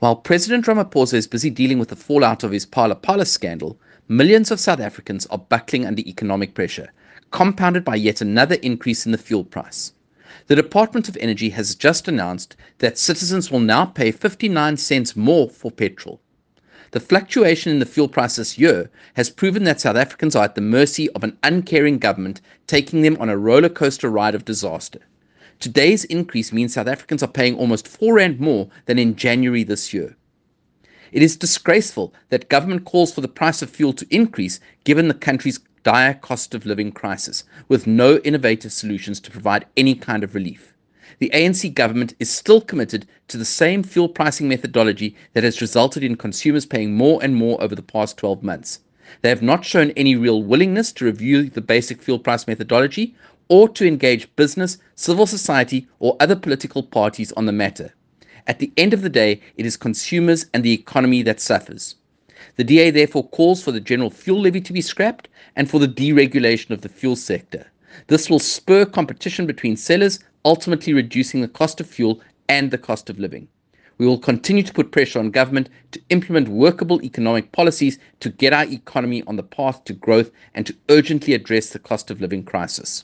While President Ramaphosa is busy dealing with the fallout of his Phala Phala scandal, millions of South Africans are buckling under economic pressure, compounded by yet another increase in the fuel price. The Department of Energy has just announced that citizens will now pay 59 cents more for petrol. The fluctuation in the fuel price this year has proven that South Africans are at the mercy of an uncaring government taking them on a roller coaster ride of disaster. Today's increase means South Africans are paying almost R4 more than in January this year. It is disgraceful that government calls for the price of fuel to increase given the country's dire cost of living crisis, with no innovative solutions to provide any kind of relief. The ANC government is still committed to the same fuel pricing methodology that has resulted in consumers paying more and more over the past 12 months. They have not shown any real willingness to review the basic fuel price methodology or to engage business, civil society, or other political parties on the matter. At the end of the day, it is consumers and the economy that suffers. The DA therefore calls for the general fuel levy to be scrapped and for the deregulation of the fuel sector. This will spur competition between sellers, ultimately reducing the cost of fuel and the cost of living. We will continue to put pressure on government to implement workable economic policies to get our economy on the path to growth and to urgently address the cost of living crisis.